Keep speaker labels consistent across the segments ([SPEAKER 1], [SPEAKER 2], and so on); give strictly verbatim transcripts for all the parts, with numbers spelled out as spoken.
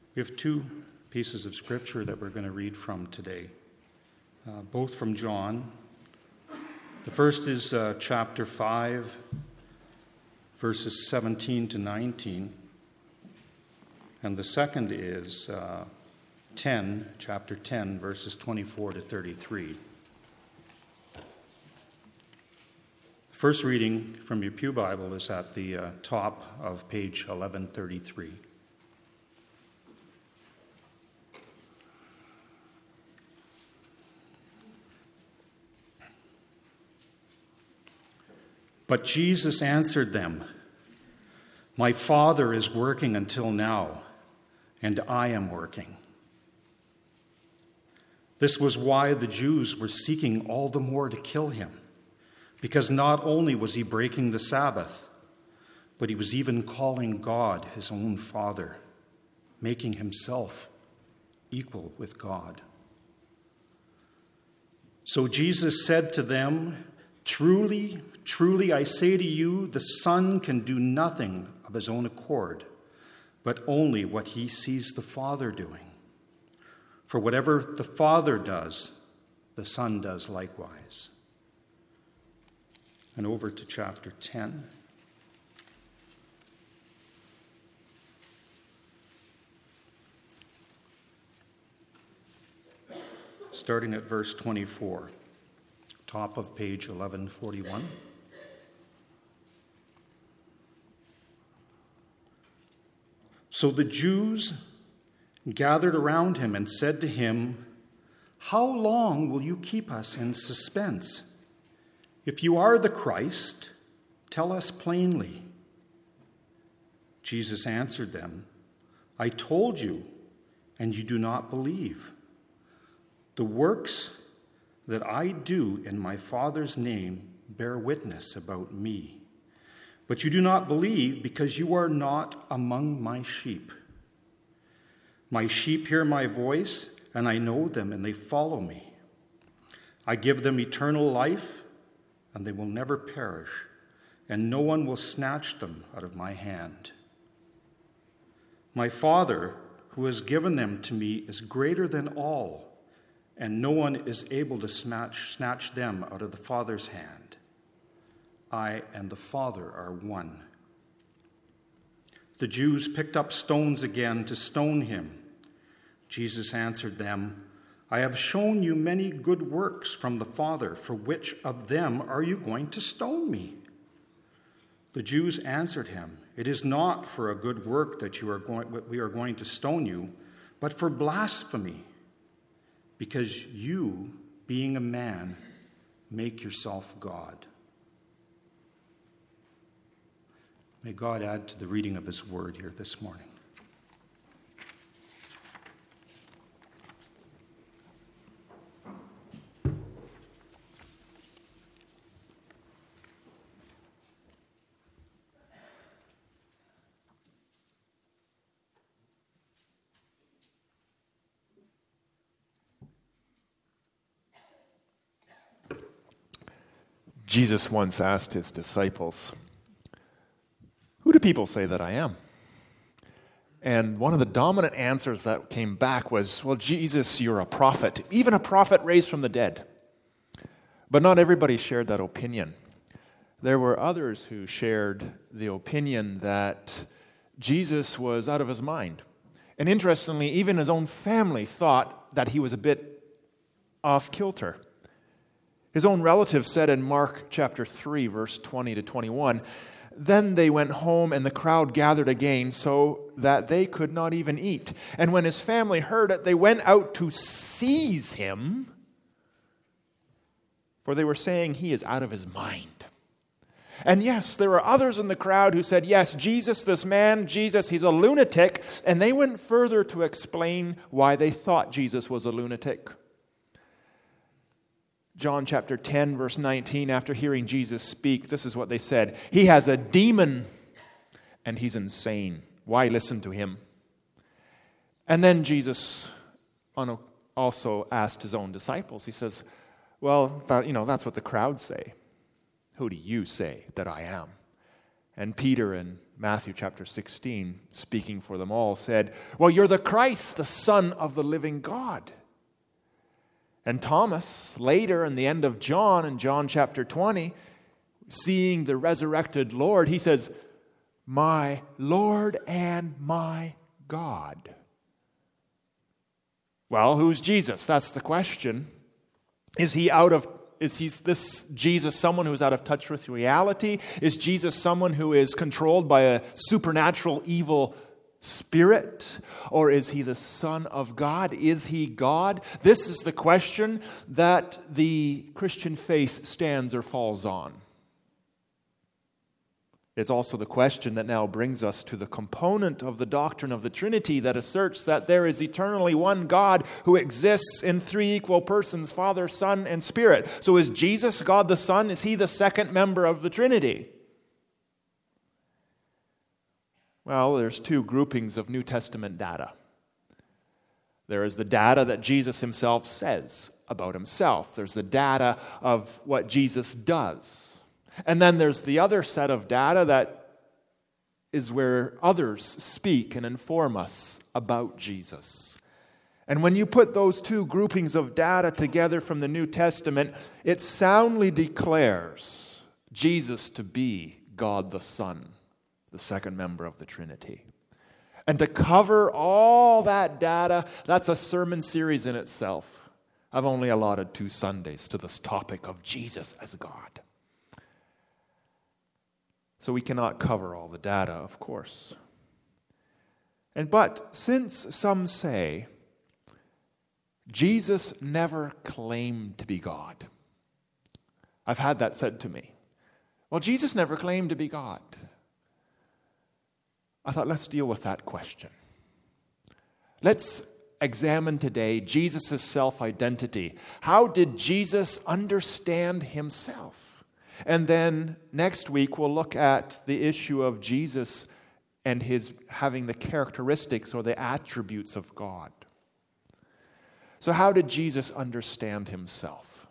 [SPEAKER 1] We have two pieces of scripture that we're going to read from today, uh, both from John. The first is uh, chapter five, verses seventeen to nineteen. And the second is uh, ten, chapter ten, verses twenty-four to thirty-three. First reading from your Pew Bible is at the uh, top of page eleven thirty-three. But Jesus answered them, "My Father is working until now, and I am working." This was why the Jews were seeking all the more to kill him, because not only was he breaking the Sabbath, but he was even calling God his own Father, making himself equal with God. So Jesus said to them, Truly, truly, I say to you, the Son can do nothing of his own accord, but only what he sees the Father doing. For whatever the Father does, the Son does likewise. And over to chapter ten. Starting at verse twenty-four. Top of page eleven forty-one. So the Jews gathered around him and said to him, "How long will you keep us in suspense? If you are the Christ, tell us plainly." Jesus answered them, "I told you, and you do not believe. The works that I do in my Father's name bear witness about me. But you do not believe because you are not among my sheep. My sheep hear my voice, and I know them, and they follow me. I give them eternal life, and they will never perish, and no one will snatch them out of my hand. My Father, who has given them to me, is greater than all, and no one is able to snatch, snatch them out of the Father's hand. I and the Father are one." The Jews picked up stones again to stone him. Jesus answered them, "I have shown you many good works from the Father. For which of them are you going to stone me?" The Jews answered him, "It is not for a good work that you are going, we are going to stone you, but for blasphemy, because you, being a man, make yourself God." May God add to the reading of his word here this morning.
[SPEAKER 2] Jesus once asked his disciples, "Who do people say that I am?" And one of the dominant answers that came back was, "Well, Jesus, you're a prophet, even a prophet raised from the dead." But not everybody shared that opinion. There were others who shared the opinion that Jesus was out of his mind. And interestingly, even his own family thought that he was a bit off kilter. His own relatives said in Mark chapter three, verse twenty to twenty-one, "Then they went home and the crowd gathered again so that they could not even eat. And when his family heard it, they went out to seize him, for they were saying he is out of his mind." And yes, there were others in the crowd who said, "Yes, Jesus, this man, Jesus, he's a lunatic." And they went further to explain why they thought Jesus was a lunatic. John chapter ten, verse nineteen, after hearing Jesus speak, this is what they said: "He has a demon and he's insane. Why listen to him?" And then Jesus also asked his own disciples. He says, "Well, that, you know, that's what the crowd say. Who do you say that I am?" And Peter in Matthew chapter sixteen, speaking for them all, said, "Well, you're the Christ, the Son of the living God." And Thomas, later in the end of John, in John chapter twenty, seeing the resurrected Lord, he says, "My Lord and my God." Well, who's Jesus? That's the question. Is he out of Is he, this Jesus someone who is out of touch with reality? Is Jesus someone who is controlled by a supernatural evil spirit? Or is he the Son of God? Is he God? This is the question that the Christian faith stands or falls on. It's also the question that now brings us to the component of the doctrine of the Trinity that asserts that there is eternally one God who exists in three equal persons, Father, Son, and Spirit. So is Jesus God the Son? Is he the second member of the Trinity? Well, there's two groupings of New Testament data. There is the data that Jesus himself says about himself. There's the data of what Jesus does. And then there's the other set of data that is where others speak and inform us about Jesus. And when you put those two groupings of data together from the New Testament, it soundly declares Jesus to be God the Son, the second member of the Trinity. And to cover all that data, that's a sermon series in itself. I've only allotted two Sundays to this topic of Jesus as God. So we cannot cover all the data, of course. And but since some say Jesus never claimed to be God, I've had that said to me. Well, Jesus never claimed to be God. I thought, let's deal with that question. Let's examine today Jesus' self-identity. How did Jesus understand himself? And then next week we'll look at the issue of Jesus and his having the characteristics or the attributes of God. So how did Jesus understand himself?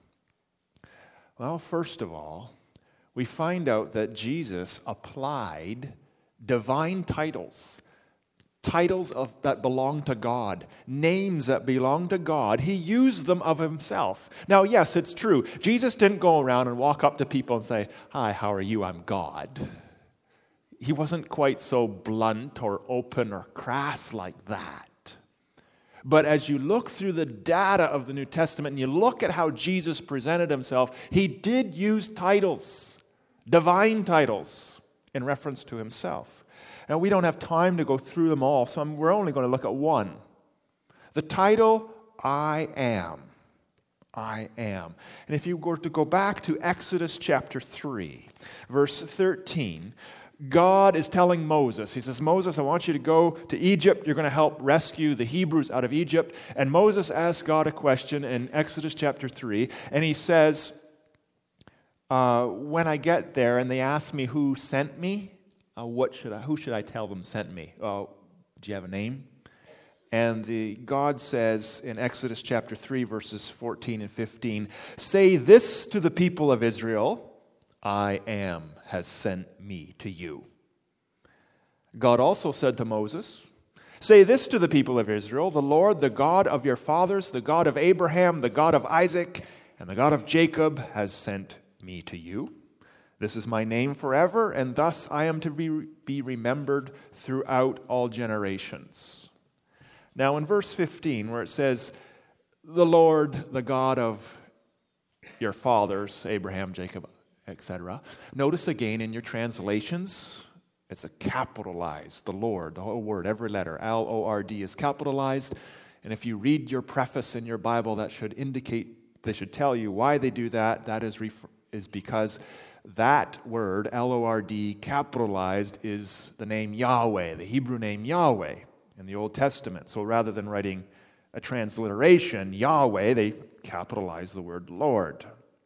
[SPEAKER 2] Well, first of all, we find out that Jesus applied divine titles, titles of, that belong to God, names that belong to God. He used them of himself. Now, yes, it's true. Jesus didn't go around and walk up to people and say, "Hi, how are you? I'm God." He wasn't quite so blunt or open or crass like that. But as you look through the data of the New Testament and you look at how Jesus presented himself, he did use titles, divine titles, in reference to himself. Now, we don't have time to go through them all, so we're only going to look at one. The title, I am. I am. And if you were to go back to Exodus chapter three, verse thirteen, God is telling Moses, he says, "Moses, I want you to go to Egypt. You're going to help rescue the Hebrews out of Egypt." And Moses asks God a question in Exodus chapter three, and he says, uh, when I get there and they ask me who sent me, Uh, what should I? Who should I tell them sent me? Uh, do you have a name? And the God says in Exodus chapter three, verses fourteen and fifteen, "Say this to the people of Israel, I am has sent me to you." God also said to Moses, "Say this to the people of Israel, the Lord, the God of your fathers, the God of Abraham, the God of Isaac, and the God of Jacob has sent me to you. This is my name forever, and thus I am to be, be remembered throughout all generations." Now in verse fifteen, where it says, "The Lord, the God of your fathers, Abraham, Jacob, et cetera" Notice again in your translations, it's a capitalized, the Lord, the whole word, every letter, L O R D is capitalized. And if you read your preface in your Bible, that should indicate, they should tell you why they do that. That is, ref- is because that word, L O R D, capitalized, is the name Yahweh, the Hebrew name Yahweh in the Old Testament. So rather than writing a transliteration, Yahweh, they capitalize the word Lord.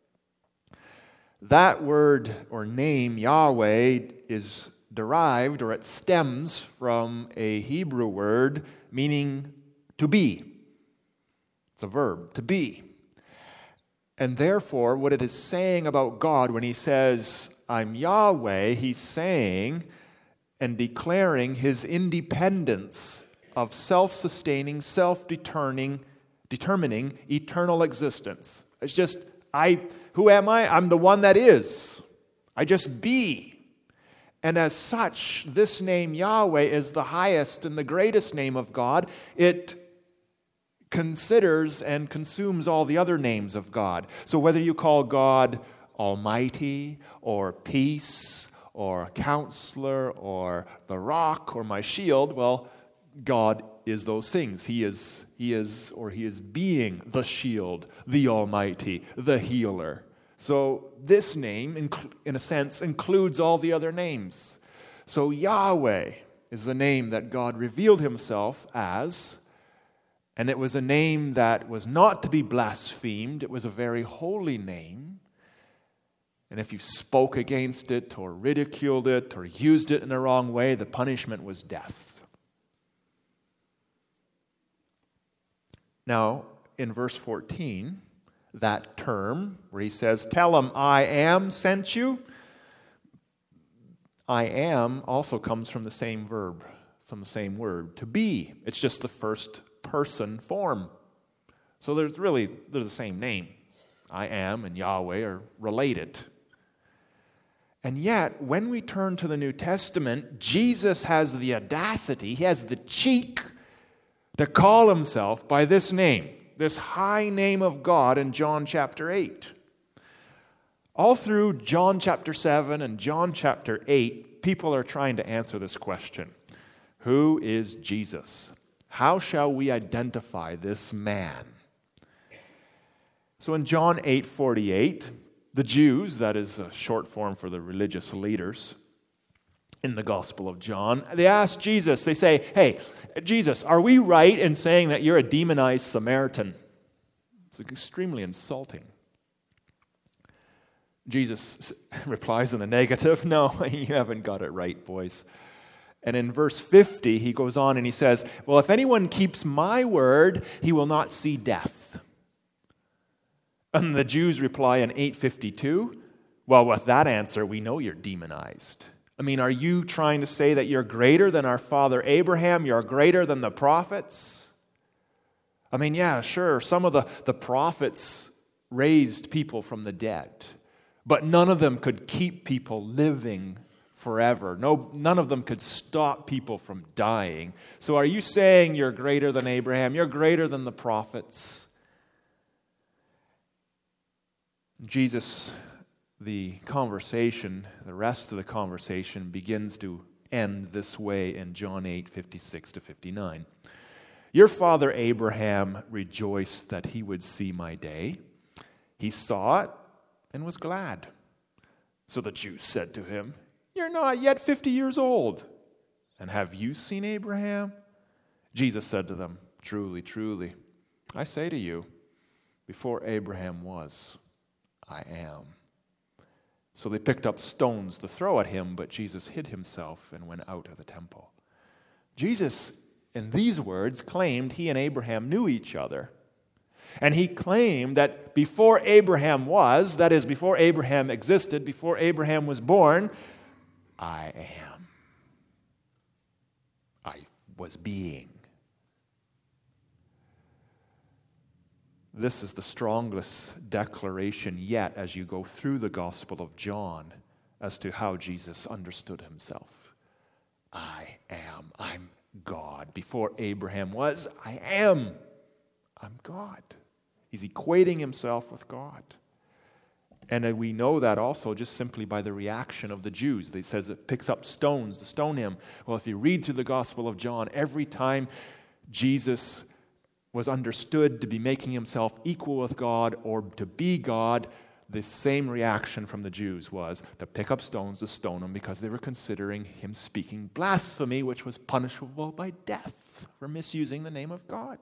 [SPEAKER 2] That word or name, Yahweh, is derived, or it stems from a Hebrew word meaning to be. It's a verb, to be. And therefore, what it is saying about God when he says, I'm Yahweh, he's saying and declaring his independence of self-sustaining, self-determining, determining eternal existence. It's just, I, who am I? I'm the one that is. I just be. And as such, this name Yahweh is the highest and the greatest name of God. It considers and consumes all the other names of God. So whether you call God Almighty or Peace or Counselor or the Rock or my Shield, well, God is those things. He is, he is, or he is being the Shield, the Almighty, the Healer. So this name, in a sense, includes all the other names. So Yahweh is the name that God revealed himself as, and it was a name that was not to be blasphemed. It was a very holy name. And if you spoke against it or ridiculed it or used it in the wrong way, the punishment was death. Now, in verse fourteen, that term where he says, tell him I am sent you, I am also comes from the same verb, from the same word, to be. It's just the first person form. So there's really, they're the same name. I am and Yahweh are related. And yet, when we turn to the New Testament, Jesus has the audacity, he has the cheek to call himself by this name, this high name of God in John chapter eight. All through John chapter seven and John chapter eight, people are trying to answer this question. Who is Jesus? How shall we identify this man? So in John eight forty-eight, the Jews, that is a short form for the religious leaders in the Gospel of John, they ask Jesus, they say, hey, Jesus, are we right in saying that you're a demonized Samaritan? It's extremely insulting. Jesus replies in the negative, no, you haven't got it right, boys. And in verse fifty, he goes on and he says, well, if anyone keeps my word, he will not see death. And the Jews reply in eight fifty-two, well, with that answer, we know you're demonized. I mean, are you trying to say that you're greater than our father Abraham? You're greater than the prophets? I mean, yeah, sure, some of the, the prophets raised people from the dead, but none of them could keep people living forever. No, none of them could stop people from dying. So are you saying you're greater than Abraham? You're greater than the prophets? Jesus, the conversation, the rest of the conversation begins to end this way in John eight fifty-six to fifty-nine. Your father Abraham rejoiced that he would see my day. He saw it and was glad. So the Jews said to him, you're not yet fifty years old, and have you seen Abraham? Jesus said to them, truly, truly, I say to you, before Abraham was, I am. So they picked up stones to throw at him, but Jesus hid himself and went out of the temple. Jesus, in these words, claimed he and Abraham knew each other. And he claimed that before Abraham was, that is, before Abraham existed, before Abraham was born, I am. I was being. This is the strongest declaration yet as you go through the Gospel of John as to how Jesus understood himself. I am. I'm God. Before Abraham was, I am. I'm God. He's equating himself with God. And we know that also just simply by the reaction of the Jews. They says it picks up stones to stone him. Well, if you read through the Gospel of John, every time Jesus was understood to be making himself equal with God or to be God, the same reaction from the Jews was to pick up stones to stone him because they were considering him speaking blasphemy, which was punishable by death for misusing the name of God.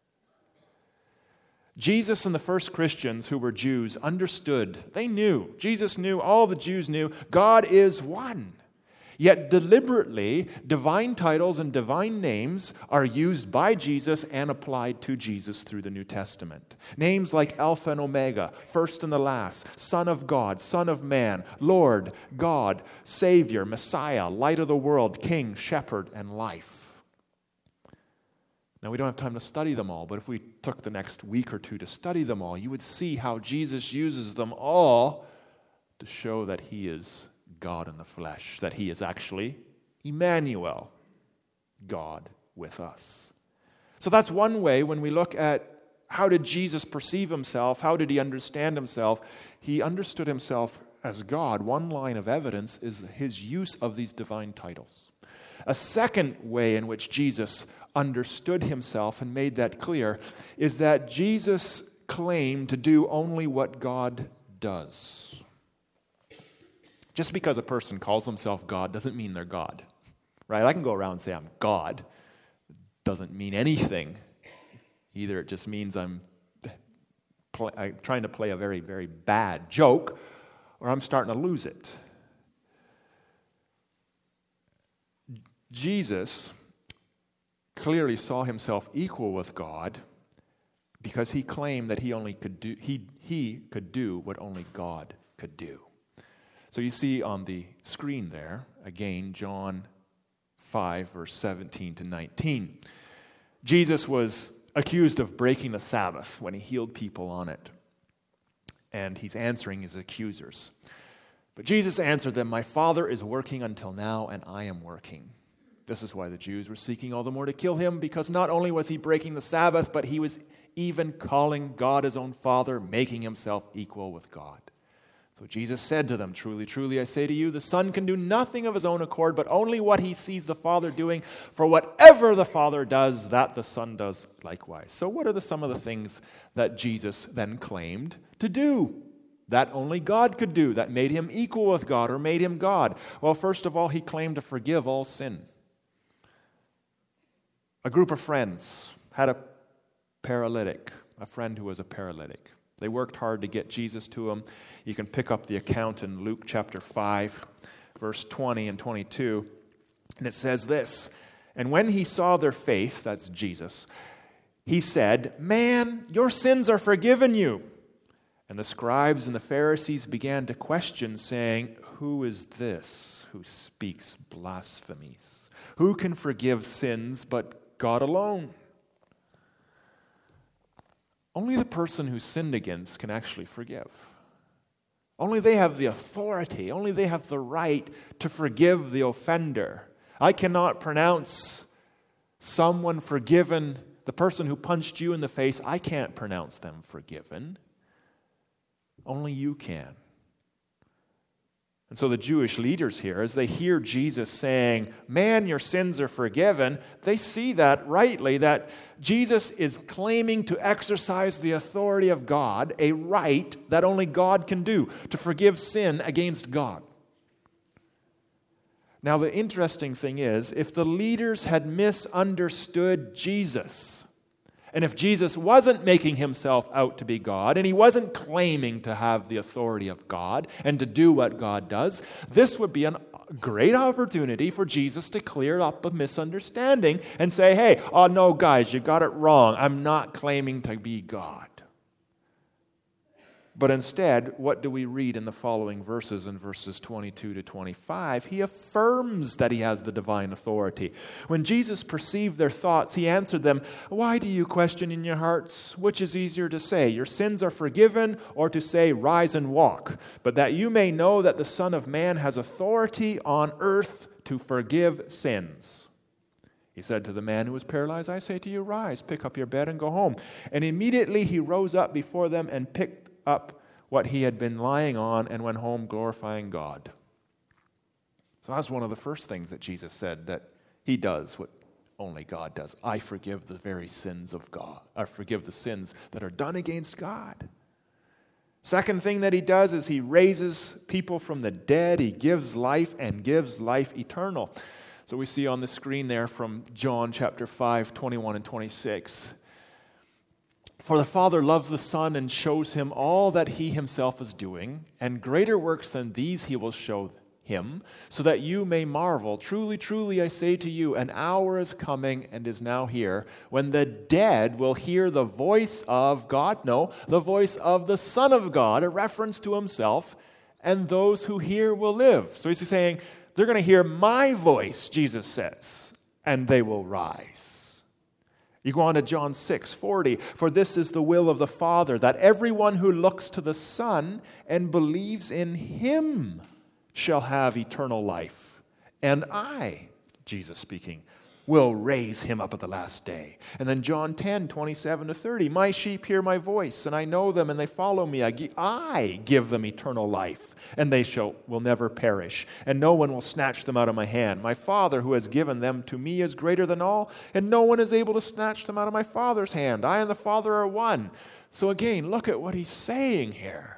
[SPEAKER 2] Jesus and the first Christians who were Jews understood, they knew, Jesus knew, all the Jews knew, God is one. Yet deliberately, divine titles and divine names are used by Jesus and applied to Jesus through the New Testament. Names like Alpha and Omega, first and the last, Son of God, Son of Man, Lord, God, Savior, Messiah, Light of the world, King, Shepherd, and Life. Now, we don't have time to study them all, but if we took the next week or two to study them all, you would see how Jesus uses them all to show that he is God in the flesh, that he is actually Emmanuel, God with us. So that's one way when we look at how did Jesus perceive himself, how did he understand himself? He understood himself as God. One line of evidence is his use of these divine titles. A second way in which Jesus understood himself and made that clear is that Jesus claimed to do only what God does. Just because a person calls himself God doesn't mean they're God, right? I can go around and say I'm God. It doesn't mean anything. Either it just means I'm, play, I'm trying to play a very, very bad joke, or I'm starting to lose it. Jesus clearly saw himself equal with God because he claimed that he only could do he he could do what only God could do. So you see on the screen there, again, John five, verse seventeen to nineteen. Jesus was accused of breaking the Sabbath when he healed people on it. And he's answering his accusers. But Jesus answered them, "My Father is working until now, and I am working." This is why the Jews were seeking all the more to kill him, because not only was he breaking the Sabbath, but he was even calling God his own Father, making himself equal with God. So Jesus said to them, "Truly, truly, I say to you, the Son can do nothing of his own accord, but only what he sees the Father doing. For whatever the Father does, that the Son does likewise." So what are the, some of the things that Jesus then claimed to do that only God could do, that made him equal with God or made him God? Well, first of all, he claimed to forgive all sin. A group of friends had a paralytic, a friend who was a paralytic. They worked hard to get Jesus to him. You can pick up the account in Luke chapter five, verse twenty and twenty-two. And it says this, "And when he saw their faith," that's Jesus, "he said, 'Man, your sins are forgiven you.' And the scribes and the Pharisees began to question, saying, 'Who is this who speaks blasphemies? Who can forgive sins but God alone?'" Only the person who's sinned against can actually forgive. Only they have the authority, only they have the right to forgive the offender. I cannot pronounce someone forgiven, the person who punched you in the face, I can't pronounce them forgiven. Only you can. And so the Jewish leaders here, as they hear Jesus saying, "Man, your sins are forgiven," they see that rightly, that Jesus is claiming to exercise the authority of God, a right that only God can do, to forgive sin against God. Now, the interesting thing is, if the leaders had misunderstood Jesus, and if Jesus wasn't making himself out to be God, and he wasn't claiming to have the authority of God and to do what God does, this would be a great opportunity for Jesus to clear up a misunderstanding and say, "Hey, oh no, guys, you got it wrong. I'm not claiming to be God." But instead, what do we read in the following verses, in verses twenty-two to twenty-five? He affirms that he has the divine authority. When Jesus perceived their thoughts, he answered them, "Why do you question in your hearts? Which is easier to say, 'Your sins are forgiven,' or to say, 'Rise and walk'? But that you may know that the Son of Man has authority on earth to forgive sins." He said to the man who was paralyzed, "I say to you, rise, pick up your bed and go home." And immediately he rose up before them and picked up what he had been lying on and went home glorifying God. So that's one of the first things that Jesus said, that he does what only God does. I forgive the very sins of God. I forgive the sins that are done against God. Second thing that he does is he raises people from the dead. He gives life and gives life eternal. So we see on the screen there from John chapter five, twenty-one and twenty-six. "For the Father loves the Son and shows him all that he himself is doing, and greater works than these he will show him, so that you may marvel. Truly, truly, I say to you, an hour is coming and is now here, when the dead will hear the voice of God, no, the voice of the Son of God, a reference to himself, and those who hear will live. So he's saying, they're going to hear my voice, Jesus says, and they will rise. You go on to John six forty, for this is the will of the Father, that everyone who looks to the Son and believes in him shall have eternal life. And I, Jesus speaking, will raise him up at the last day. And then John ten twenty-seven to thirty, my sheep hear my voice, and I know them, and they follow me. I, gi- I give them eternal life, and they shall will never perish, and no one will snatch them out of my hand. My Father who has given them to me is greater than all, and no one is able to snatch them out of my Father's hand. I and the Father are one. So again, look at what he's saying here.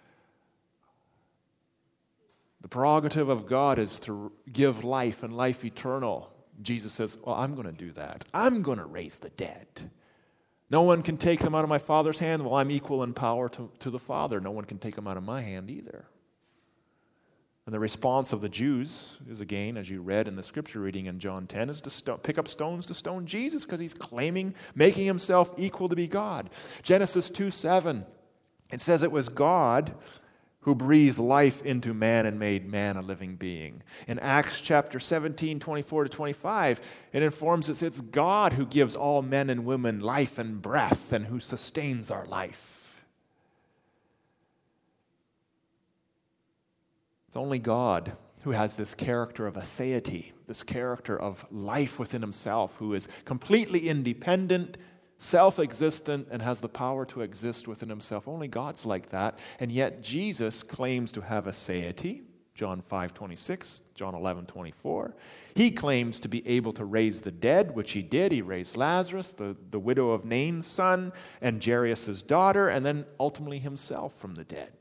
[SPEAKER 2] The prerogative of God is to give life and life eternal. Jesus says, well, I'm going to do that. I'm going to raise the dead. No one can take them out of my Father's hand. Well, I'm equal in power to, to the Father. No one can take them out of my hand either. And the response of the Jews is, again, as you read in the scripture reading in John ten, is to sto- pick up stones to stone Jesus because he's claiming, making himself equal to be God. Genesis two seven, it says it was God who breathed life into man and made man a living being. In Acts chapter seventeen, twenty-four to twenty-five, it informs us it's God who gives all men and women life and breath and who sustains our life. It's only God who has this character of aseity, this character of life within himself, who is completely independent, self-existent, and has the power to exist within himself. Only God's like that. And yet Jesus claims to have aseity. John five twenty-six, John eleven twenty-four. He claims to be able to raise the dead, which he did. He raised Lazarus, the, the widow of Nain's son, and Jairus' daughter, and then ultimately himself from the dead.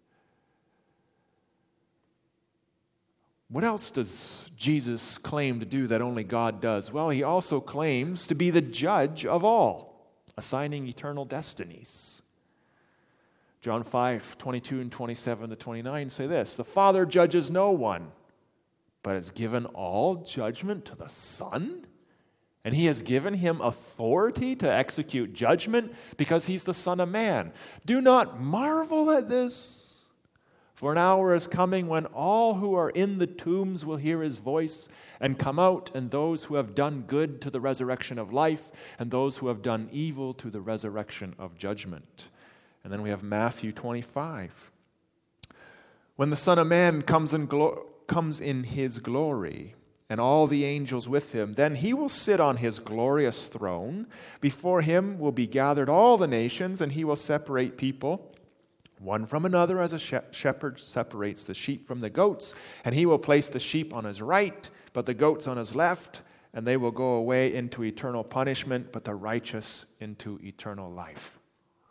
[SPEAKER 2] What else does Jesus claim to do that only God does? Well, he also claims to be the judge of all, assigning eternal destinies. John five twenty-two and twenty-seven to twenty-nine say this, the Father judges no one, but has given all judgment to the Son, and he has given him authority to execute judgment because he's the Son of Man. Do not marvel at this. For an hour is coming when all who are in the tombs will hear his voice and come out, and those who have done good to the resurrection of life, and those who have done evil to the resurrection of judgment. And then we have Matthew twenty-five. When the Son of Man comes in, glo- comes in his glory, and all the angels with him, then he will sit on his glorious throne. Before him will be gathered all the nations, and he will separate people one from another, as a shepherd separates the sheep from the goats. And he will place the sheep on his right, but the goats on his left, and they will go away into eternal punishment, but the righteous into eternal life.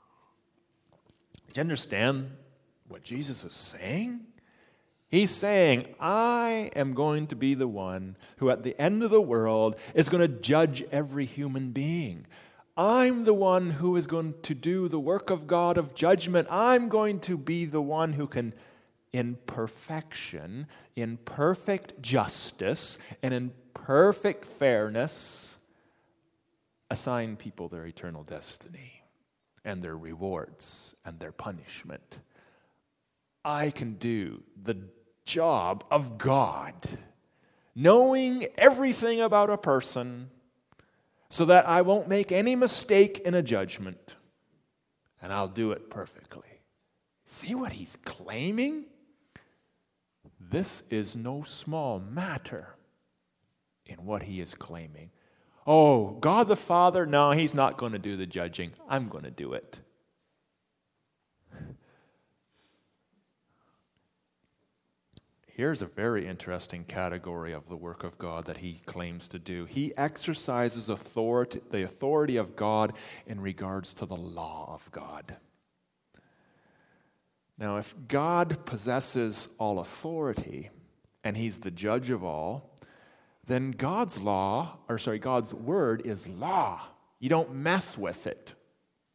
[SPEAKER 2] Do you understand what Jesus is saying? He's saying, I am going to be the one who at the end of the world is going to judge every human being. I'm the one who is going to do the work of God of judgment. I'm going to be the one who can, in perfection, in perfect justice, and in perfect fairness, assign people their eternal destiny and their rewards and their punishment. I can do the job of God, knowing everything about a person, so that I won't make any mistake in a judgment, and I'll do it perfectly. See what he's claiming? This is no small matter in what he is claiming. Oh, God the Father, no, he's not going to do the judging. I'm going to do it. Here's a very interesting category of the work of God that he claims to do. He exercises authority, the authority of God in regards to the law of God. Now, if God possesses all authority and he's the judge of all, then God's law, or sorry, God's word is law. You don't mess with it.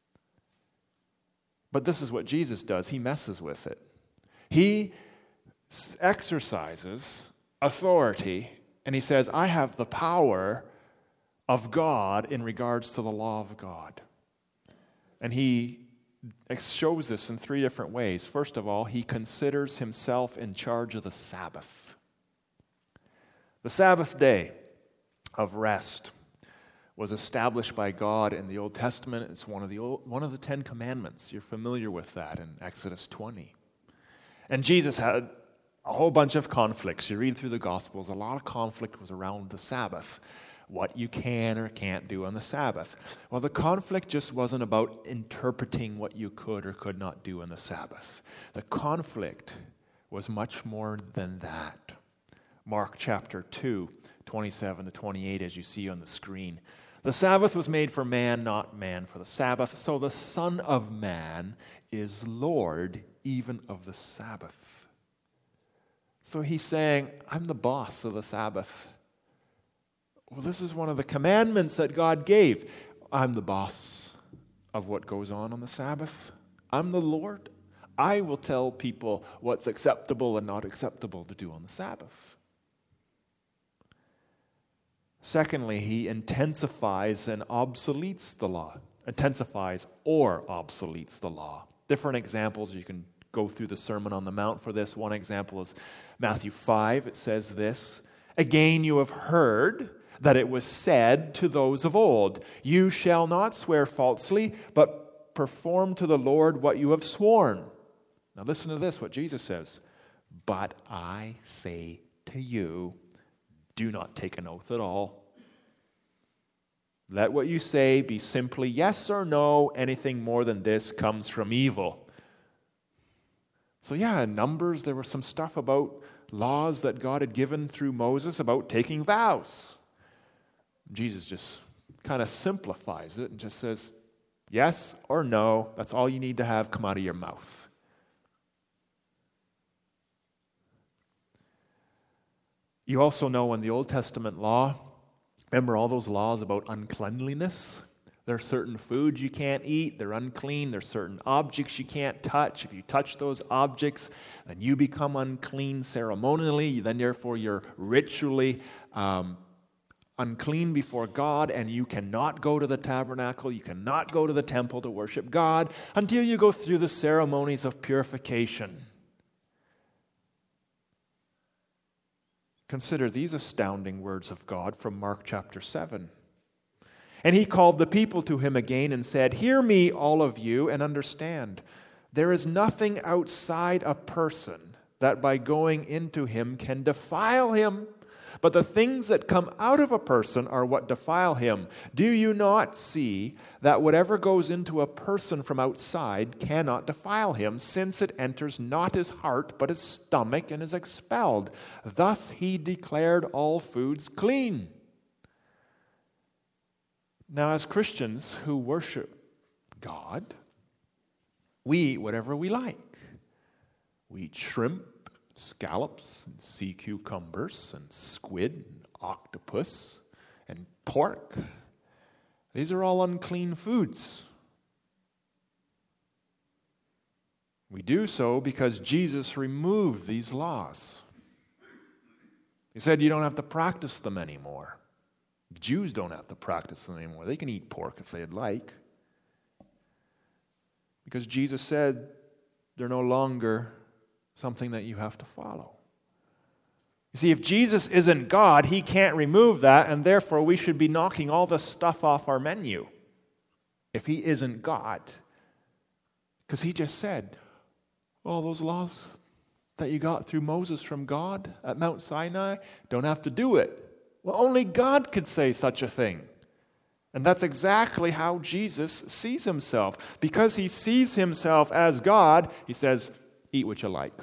[SPEAKER 2] But this is what Jesus does. He messes with it. He exercises authority, and he says, I have the power of God in regards to the law of God. And he shows this in three different ways. First of all, he considers himself in charge of the Sabbath. The Sabbath day of rest was established by God in the Old Testament. It's one of the old, one of the Ten Commandments. You're familiar with that in Exodus twenty. And Jesus had a whole bunch of conflicts. You read through the Gospels, a lot of conflict was around the Sabbath. What you can or can't do on the Sabbath. Well, the conflict just wasn't about interpreting what you could or could not do on the Sabbath. The conflict was much more than that. Mark chapter two, twenty-seven to twenty-eight, as you see on the screen. The Sabbath was made for man, not man for the Sabbath. So the Son of Man is Lord even of the Sabbath. So he's saying, I'm the boss of the Sabbath. Well, this is one of the commandments that God gave. I'm the boss of what goes on on the Sabbath. I'm the Lord. I will tell people what's acceptable and not acceptable to do on the Sabbath. Secondly, he intensifies and obsoletes the law. Intensifies or obsoletes the law. Different examples, you can go through the Sermon on the Mount for this. One example is Matthew five. It says this, again you have heard that it was said to those of old, you shall not swear falsely, but perform to the Lord what you have sworn. Now listen to this, what Jesus says. But I say to you, do not take an oath at all. Let what you say be simply yes or no. Anything more than this comes from evil. So yeah, in Numbers, there was some stuff about laws that God had given through Moses about taking vows. Jesus just kind of simplifies it and just says, yes or no, that's all you need to have come out of your mouth. You also know in the Old Testament law, remember all those laws about uncleanliness? There are certain foods you can't eat, they're unclean. There are certain objects you can't touch. If you touch those objects, then you become unclean ceremonially. Then therefore you're ritually um, unclean before God, and you cannot go to the tabernacle, you cannot go to the temple to worship God until you go through the ceremonies of purification. Consider these astounding words of God from Mark chapter seven. And he called the people to him again and said, hear me, all of you, and understand. There is nothing outside a person that by going into him can defile him. But the things that come out of a person are what defile him. Do you not see that whatever goes into a person from outside cannot defile him, since it enters not his heart, but his stomach, and is expelled? Thus he declared all foods clean. Now, as Christians who worship God, we eat whatever we like. We eat shrimp, scallops, and sea cucumbers, and squid, and octopus, and pork. These are all unclean foods. We do so because Jesus removed these laws. He said you don't have to practice them anymore. Jews don't have to practice them anymore. They can eat pork if they'd like. Because Jesus said they're no longer something that you have to follow. You see, if Jesus isn't God, he can't remove that, and therefore we should be knocking all the stuff off our menu if he isn't God. Because he just said, all those laws that you got through Moses from God at Mount Sinai, don't have to do it. Well, only God could say such a thing. And that's exactly how Jesus sees himself. Because he sees himself as God, he says, eat what you like.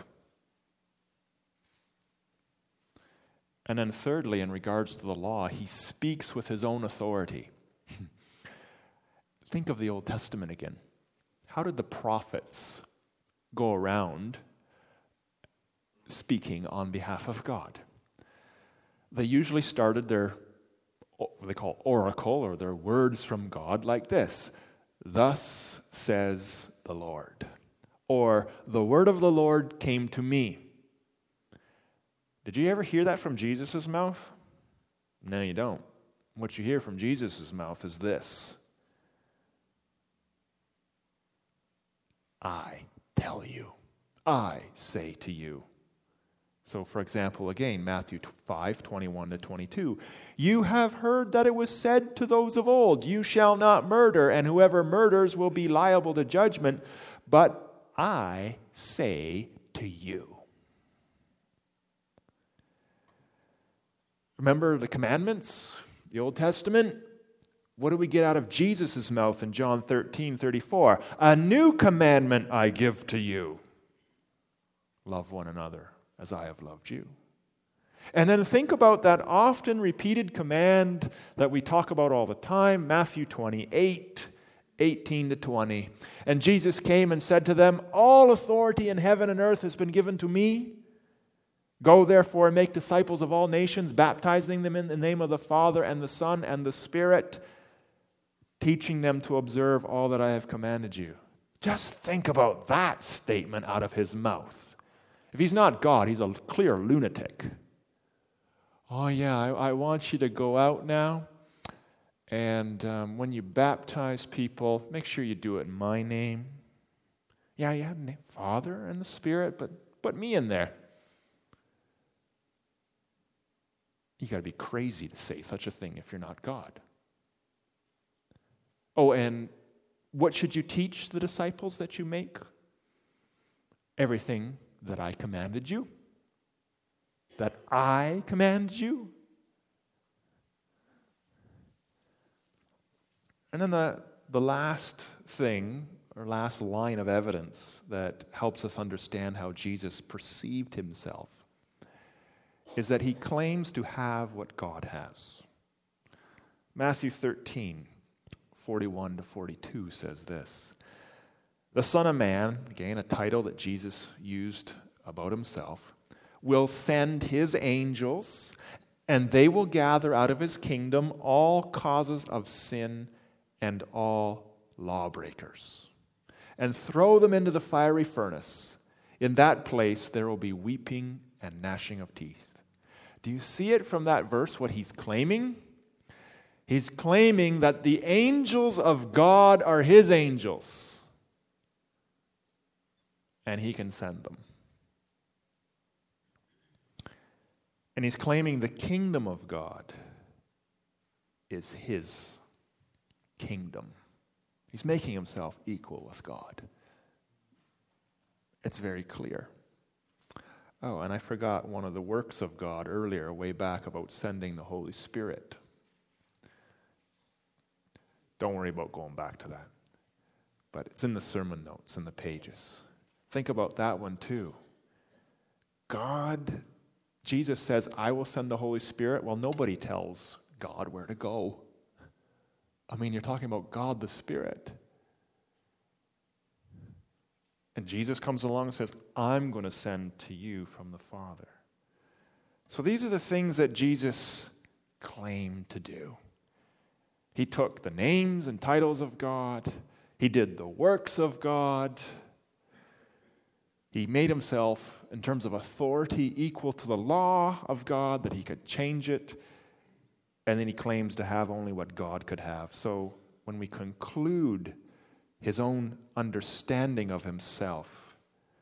[SPEAKER 2] And then thirdly, in regards to the law, he speaks with his own authority. Think of the Old Testament again. How did the prophets go around speaking on behalf of God? They usually started their, what they call oracle, or their words from God, like this. Thus says the Lord. Or, the word of the Lord came to me. Did you ever hear that from Jesus' mouth? No, you don't. What you hear from Jesus' mouth is this: I tell you, I say to you. So, for example, again, Matthew five, twenty-one to twenty-two. You have heard that it was said to those of old, you shall not murder, and whoever murders will be liable to judgment. But I say to you. Remember the commandments, the Old Testament? What do we get out of Jesus' mouth in John thirteen, thirty-four? A new commandment I give to you. Love one another as I have loved you. And then think about that often repeated command that we talk about all the time, Matthew twenty-eight, eighteen to twenty. And Jesus came and said to them, all authority in heaven and earth has been given to me. Go therefore and make disciples of all nations, baptizing them in the name of the Father and the Son and the Spirit, teaching them to observe all that I have commanded you. Just think about that statement out of his mouth. If he's not God, he's a clear lunatic. Oh yeah, I, I want you to go out now, and um, when you baptize people, make sure you do it in my name. Yeah, you have the Father and the Spirit, but put me in there. You got to be crazy to say such a thing if you're not God. Oh, and what should you teach the disciples that you make? Everything that I commanded you. That I command you. And then the, the last thing, or last line of evidence that helps us understand how Jesus perceived himself is that he claims to have what God has. Matthew thirteen, forty-one to forty-two says this. The Son of Man, again a title that Jesus used about himself, will send his angels, and they will gather out of his kingdom all causes of sin and all lawbreakers, and throw them into the fiery furnace. In that place there will be weeping and gnashing of teeth. Do you see it from that verse, what he's claiming? He's claiming that the angels of God are his angels, and he can send them. And he's claiming the kingdom of God is his kingdom. He's making himself equal with God. It's very clear. Oh, and I forgot one of the works of God earlier, way back, about sending the Holy Spirit. Don't worry about going back to that. But it's in the sermon notes, in the pages. Think about that one too. God, Jesus says, I will send the Holy Spirit. Well, nobody tells God where to go. I mean, you're talking about God the Spirit. And Jesus comes along and says, I'm going to send to you from the Father. So these are the things that Jesus claimed to do. He took the names and titles of God. He did the works of God. He made himself, in terms of authority, equal to the law of God, that he could change it. And then he claims to have only what God could have. So when we conclude his own understanding of himself,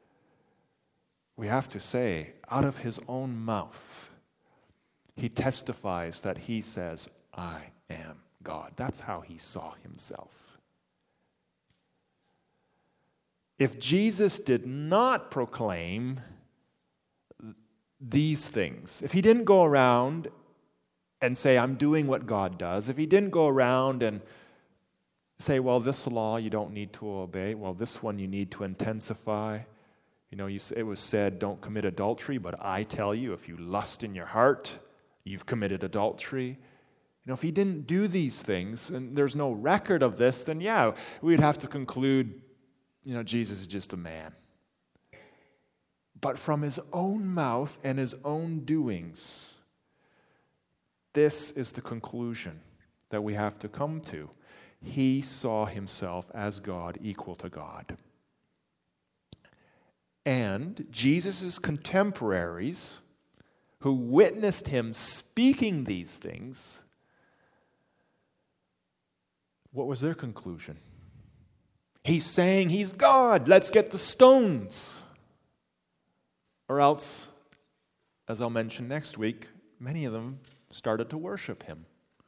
[SPEAKER 2] we have to say, out of his own mouth, he testifies that he says, I am God. That's how he saw himself. If Jesus did not proclaim these things, if he didn't go around and say, I'm doing what God does, if he didn't go around and say, well, this law you don't need to obey, well, this one you need to intensify. You know, you, it was said, don't commit adultery, but I tell you, if you lust in your heart, you've committed adultery. You know, if he didn't do these things, and there's no record of this, then yeah, we'd have to conclude, you know, Jesus is just a man. But from his own mouth and his own doings, this is the conclusion that we have to come to. He saw himself as God, equal to God. And Jesus' contemporaries who witnessed him speaking these things, what was their conclusion? He's saying he's God. Let's get the stones. Or else, as I'll mention next week, many of them started to worship him.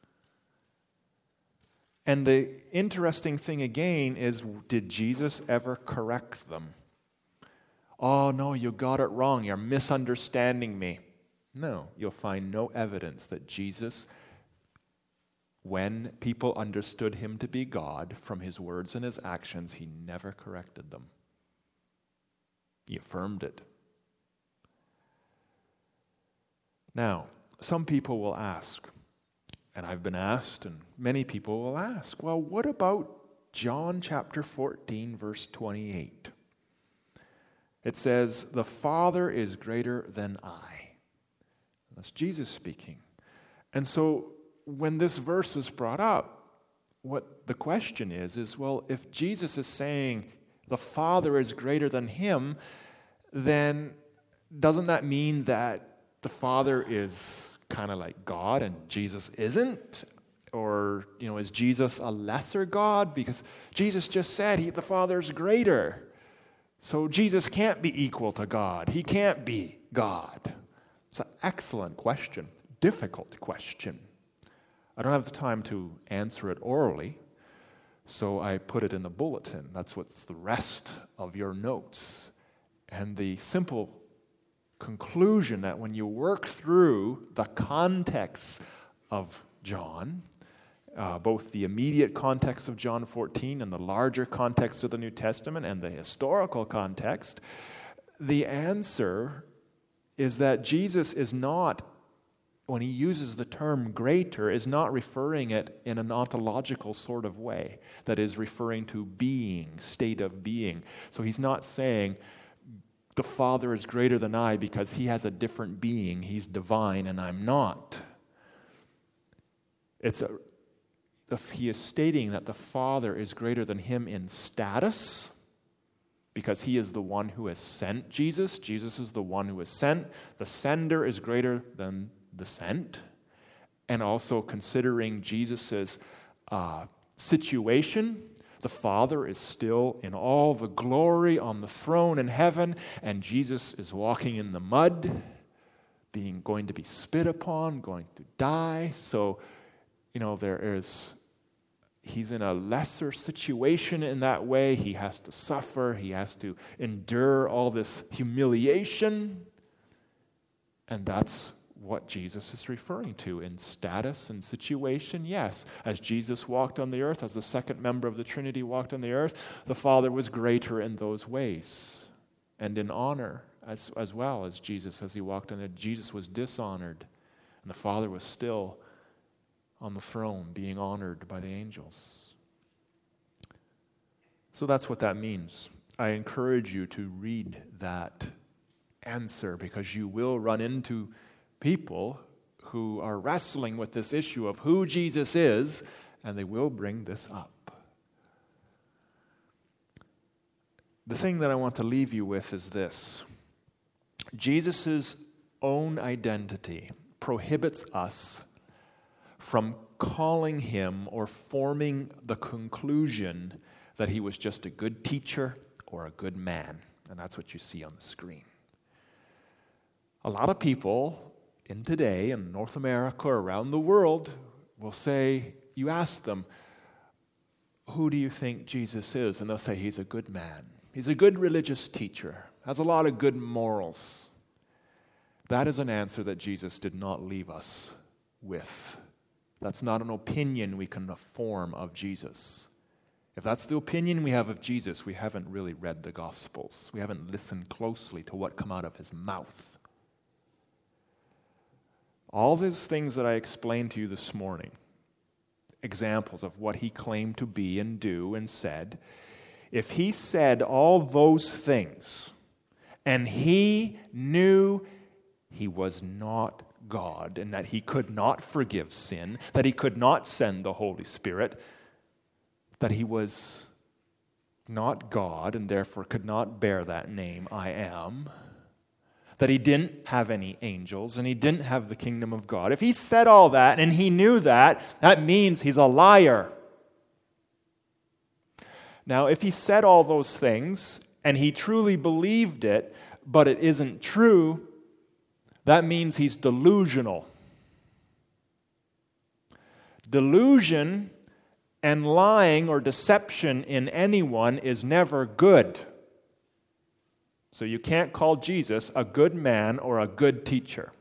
[SPEAKER 2] And the interesting thing again is, did Jesus ever correct them? Oh, no, you got it wrong. You're misunderstanding me. No, you'll find no evidence that Jesus, when people understood him to be God from his words and his actions, he never corrected them. He affirmed it. Now, some people will ask, and I've been asked, and many people will ask, well, what about John chapter fourteen, verse twenty-eight? It says, the Father is greater than I. That's Jesus speaking. And so when this verse is brought up, what the question is, is, well, if Jesus is saying the Father is greater than him, then doesn't that mean that the Father is kind of like God and Jesus isn't? Or, you know, is Jesus a lesser God? Because Jesus just said he, the Father is greater. So Jesus can't be equal to God. He can't be God. It's an excellent question, difficult question. I don't have the time to answer it orally, so I put it in the bulletin. That's what's the rest of your notes. And the simple conclusion that when you work through the context of John, uh, both the immediate context of John fourteen and the larger context of the New Testament and the historical context, the answer is that Jesus is not, when he uses the term greater, is not referring it in an ontological sort of way, that is referring to being, state of being. So he's not saying the Father is greater than I because he has a different being. He's divine and I'm not. It's a, he is stating that the Father is greater than him in status because he is the one who has sent Jesus. Jesus is the one who is sent. The sender is greater than the sent. And also considering Jesus' uh, situation, the Father is still in all the glory on the throne in heaven, and Jesus is walking in the mud, being going to be spit upon, going to die. So, you know, there is, he's in a lesser situation in that way. He has to suffer. He has to endure all this humiliation. And that's what Jesus is referring to in status and situation. Yes, as Jesus walked on the earth, as the second member of the Trinity walked on the earth, the Father was greater in those ways and in honor as, as well as Jesus as he walked on it. Jesus was dishonored, and the Father was still on the throne being honored by the angels. So that's what that means. I encourage you to read that answer because you will run into people who are wrestling with this issue of who Jesus is, and they will bring this up. The thing that I want to leave you with is this. Jesus' own identity prohibits us from calling him or forming the conclusion that he was just a good teacher or a good man. And that's what you see on the screen. A lot of people in today, in North America or around the world, will say, you ask them, who do you think Jesus is? And they'll say, he's a good man. He's a good religious teacher. Has a lot of good morals. That is an answer that Jesus did not leave us with. That's not an opinion we can form of Jesus. If that's the opinion we have of Jesus, we haven't really read the Gospels. We haven't listened closely to what come out of his mouth. All these things that I explained to you this morning, examples of what he claimed to be and do and said, if he said all those things and he knew he was not God and that he could not forgive sin, that he could not send the Holy Spirit, that he was not God and therefore could not bear that name, I am, that he didn't have any angels and he didn't have the kingdom of God, if he said all that and he knew that, that means he's a liar. Now, if he said all those things and he truly believed it, but it isn't true, that means he's delusional. Delusion and lying or deception in anyone is never good. So you can't call Jesus a good man or a good teacher.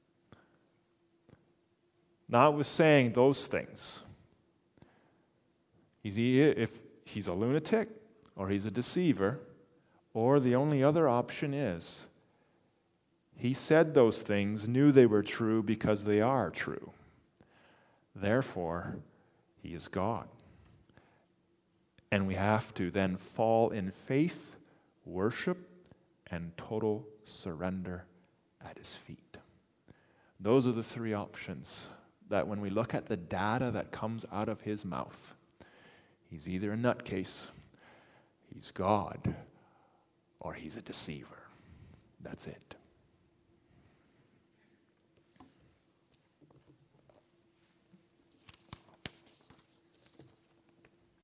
[SPEAKER 2] Notwithstanding those things, he's, if he's a lunatic or he's a deceiver, or the only other option is he said those things, knew they were true because they are true. Therefore, he is God. And we have to then fall in faith, worship, and total surrender at his feet. Those are the three options that when we look at the data that comes out of his mouth, he's either a nutcase, he's God, or he's a deceiver. That's it.